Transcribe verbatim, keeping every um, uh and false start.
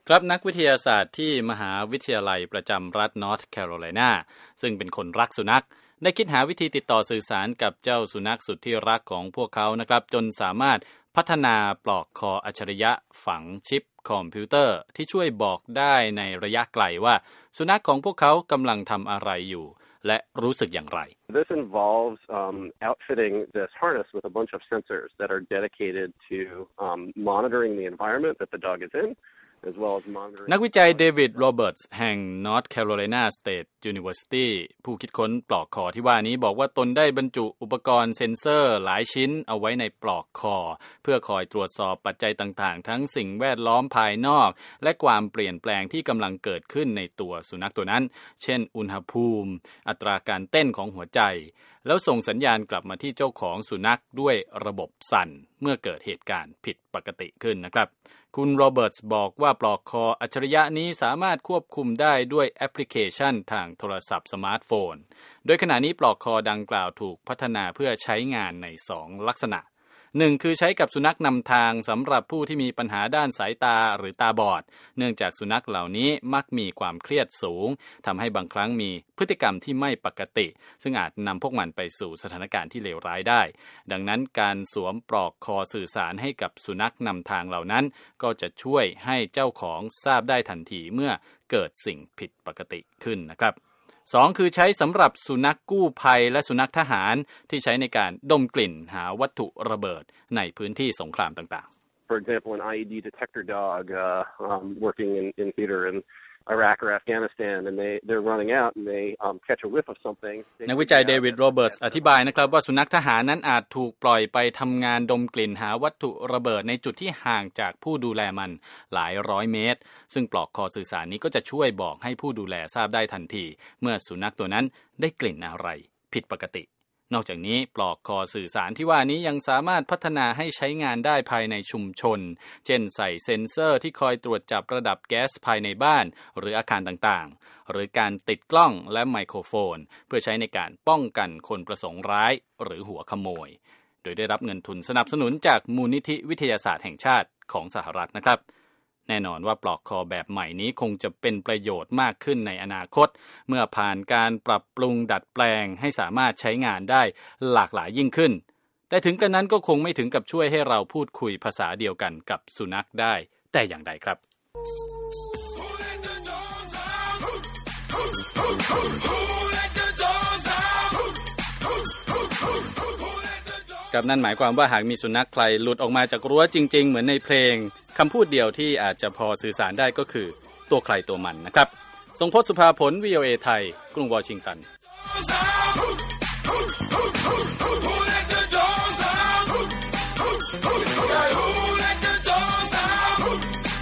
ครับนักวิทยาศาสตร์ที่มหาวิทยาลัยประจำรัฐนอร์ทแคโรไลนาซึ่งเป็นคนรักสุนัขได้คิดหาวิธีติดต่อสื่อสารกับเจ้าสุนัขสุดที่รักของพวกเขานะครับจนสามารถพัฒนาปลอกคออัจฉริยะฝังชิปคอมพิวเตอร์ที่ช่วยบอกได้ในระยะไกลว่าสุนัขของพวกเขากำลังทำอะไรอยู่และรู้สึกอย่างไร This involves um, outfitting this harness with a bunch of sensors that are dedicated to um, monitoring the environment that the dog is inนักวิจัยเดวิดโรเบิร์ตส์แห่ง North Carolina State University ผู้คิดค้นปลอกคอที่ว่านี้บอกว่าตนได้บรรจุอุปกรณ์เซ็นเซอร์หลายชิ้นเอาไว้ในปลอกคอเพื่อคอยตรวจสอบปัจจัยต่างๆทั้งสิ่งแวดล้อมภายนอกและความเปลี่ยนแปลงที่กำลังเกิดขึ้นในตัวสุนัขตัวนั้นเช่นอุณหภูมิอัตราการเต้นของหัวใจแล้วส่งสัญญาณกลับมาที่เจ้าของสุนัขด้วยระบบสั่นเมื่อเกิดเหตุการณ์ผิดปกติขึ้นนะครับคุณโรเบิร์ตส์บอกว่าปลอกคออัจฉริยะนี้สามารถควบคุมได้ด้วยแอปพลิเคชันทางโทรศัพท์สมาร์ทโฟนโดยขณะนี้ปลอกคอดังกล่าวถูกพัฒนาเพื่อใช้งานในสองลักษณะหนึ่งคือใช้กับสุนัขนำทางสำหรับผู้ที่มีปัญหาด้านสายตาหรือตาบอดเนื่องจากสุนัขเหล่านี้มักมีความเครียดสูงทำให้บางครั้งมีพฤติกรรมที่ไม่ปกติซึ่งอาจนำพวกมันไปสู่สถานการณ์ที่เลวร้ายได้ดังนั้นการสวมปลอกคอสื่อสารให้กับสุนัขนำทางเหล่านั้นก็จะช่วยให้เจ้าของทราบได้ทันทีเมื่อเกิดสิ่งผิดปกติขึ้นนะครับสองคือใช้สำหรับสุนัขกู้ภัยและสุนัขทหารที่ใช้ในการดมกลิ่นหาวัตถุระเบิดในพื้นที่สงครามต่างๆ For example, an ไอ อี ดี detector dog uh, um, working in, in theater in Iraq or Afghanistan and they they're running out and they um, catch a whiff of something นักวิจัยเดวิดโรเบิร์ตส์อธิบายนะครับว่าสุนัขทหารนั้นอาจถูกปล่อยไปทำงานดมกลิ่นหาวัตถุระเบิดในจุดที่ห่างจากผู้ดูแลมันหลายร้อยเมตรซึ่งปลอกคอสื่อสารนี้ก็จะช่วยบอกให้ผู้ดูแลทราบได้ทันทีเมื่อสุนัขตัวนั้นได้กลิ่นอะไรผิดปกตินอกจากนี้ปลอกคอสื่อสารที่ว่านี้ยังสามารถพัฒนาให้ใช้งานได้ภายในชุมชนเช่นใส่เซ็นเซอร์ที่คอยตรวจจับระดับแก๊สภายในบ้านหรืออาคารต่างๆหรือการติดกล้องและไมโครโฟนเพื่อใช้ในการป้องกันคนประสงค์ร้ายหรือหัวขโมยโดยได้รับเงินทุนสนับสนุนจากมูลนิธิวิทยาศาสตร์แห่งชาติของสหรัฐนะครับแน่นอนว่าปลอกคอแบบใหม่นี้คงจะเป็นประโยชน์มากขึ้นในอนาคตเมื่อผ่านการปรับปรุงดัดแปลงให้สามารถใช้งานได้หลากหลายยิ่งขึ้นแต่ถึงกระนั้นก็คงไม่ถึงกับช่วยให้เราพูดคุยภาษาเดียวกันกับสุนัขได้แต่อย่างใดครับกับนั่นหมายความว่าหากมีสุนัขใครหลุดออกมาจากรั้วจริงๆเหมือนในเพลงคำพูดเดียวที่อาจจะพอสื่อสารได้ก็คือตัวใครตัวมันนะครับทรงพจน์ สุภาผล วี โอ เอ ไทยกรุงวอชิงตัน